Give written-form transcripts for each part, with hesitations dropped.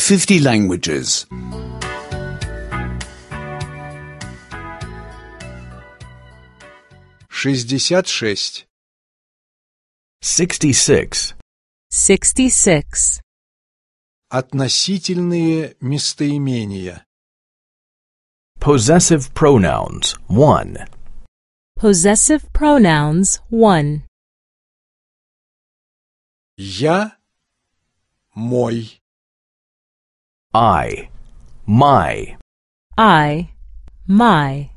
50 languages. 66. 66. 66. Относительные местоимения. Possessive pronouns 1. Possessive pronouns 1. Я, мой. I. My. I, my.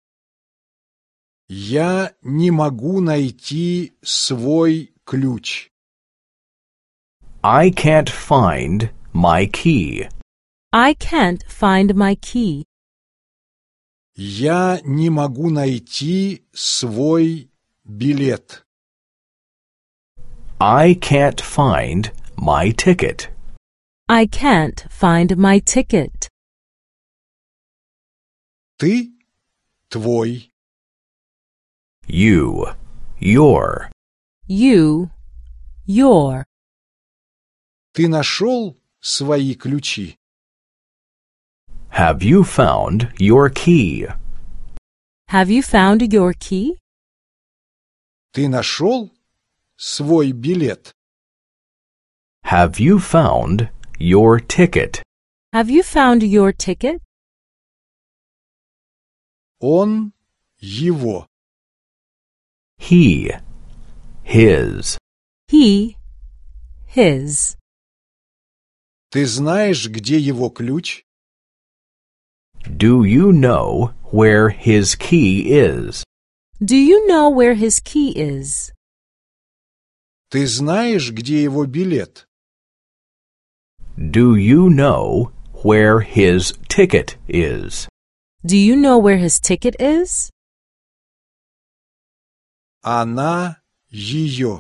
Я не могу найти свой ключ. I can't find my key. I can't find my key. Я не могу найти свой билет. I can't find my ticket. I can't find my ticket. Ты, твой. You. Your. You, your. Ты нашел свои ключи? Have you found your key? Have you found your key? Ты нашел свой билет? Have you found your ticket? Have you found your ticket? Он, его. He. His. He, his. Ты знаешь, где его ключ? Do you know where his key is? Do you know where his key is? Ты знаешь, где его билет? Do you know where his ticket is? Do you know where his ticket is? Она, ее.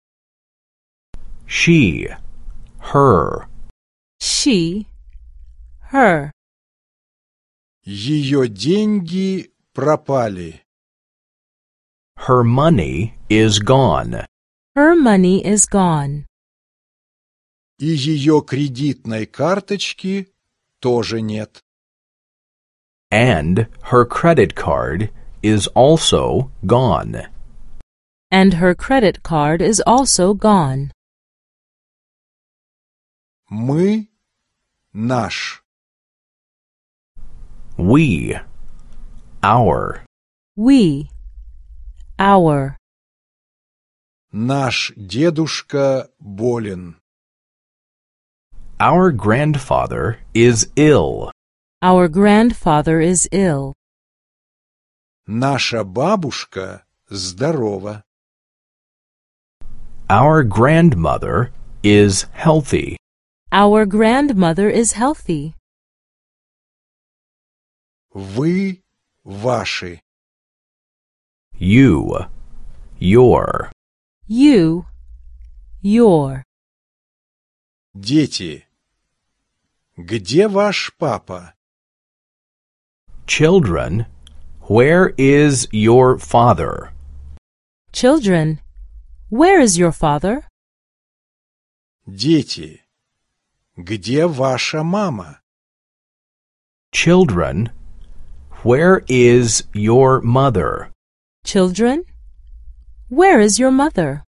She. Her. She, her. Ее деньги пропали. Her money is gone. Her money is gone. И ее кредитной карточки тоже нет. And her credit card is also gone. And her credit card is also gone. Мы, наш. We. Our. We, our. Наш дедушка болен. Our grandfather is ill. Our grandfather is ill. Наша бабушка здорова. Our grandmother is healthy. Our grandmother is healthy. Вы, ваши. You. Your. You, your. Дети. Где ваш папа? Children. Where is your father? Children, where is your father? Дети. Где ваша мама? Children. Where is your mother? Children, where is your mother?